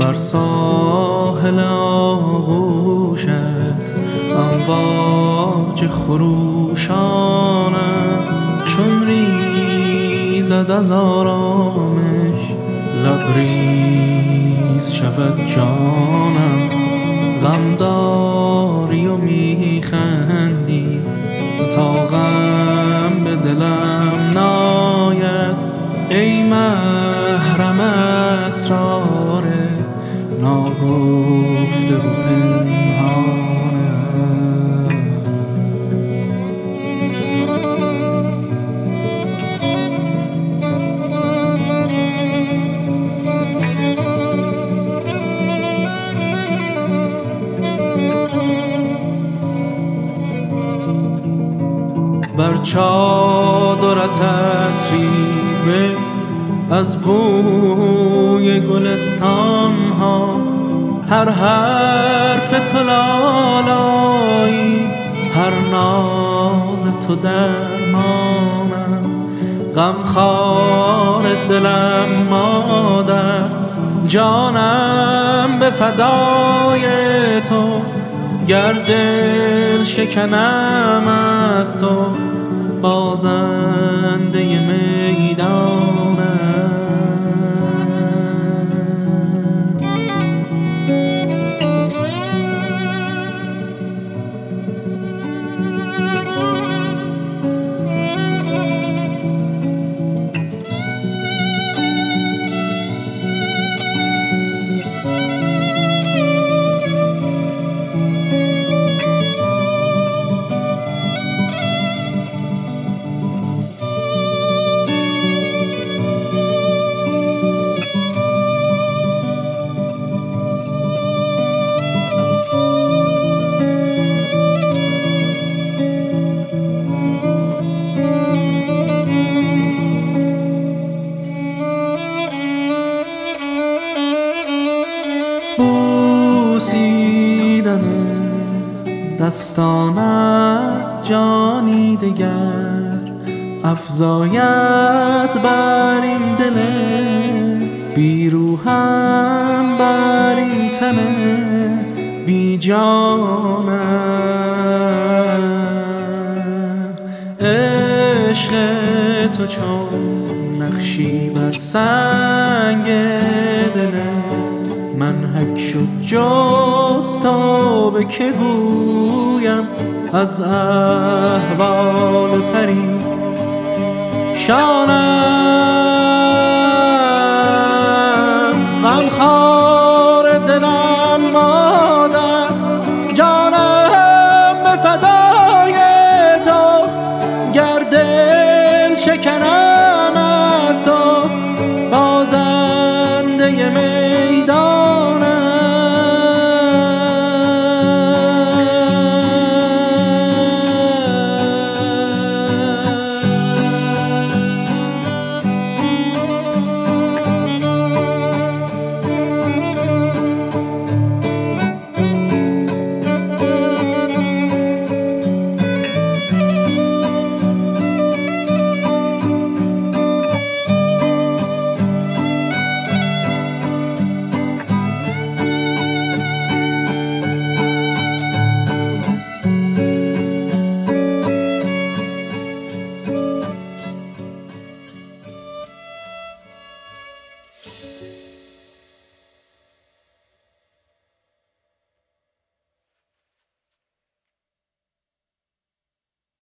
بر ساحل آغوشت امواج خروشانم، چون ریزد از آرامش لبریز شود جانم. غم داری و میخندی تا غم به دلم ناید، ای محرم اسرار ناگفته و پنهانم. بر چادرت عطریه از بوی گلستان ها، هر حرف تو لالایی، هر ناز تو درمانم. غمخوار دلم مادر، جانم به فدای تو، گر دل شکنم از تو بازنده میدانم. بوسیدن دستانت جانی دگر افزاید بر این دل بیروهم، بر این تن بی جانم. عشق تو چون نقشی بر سنگ دل منحک شد، جز تا به که گویم از احوال پری شانم.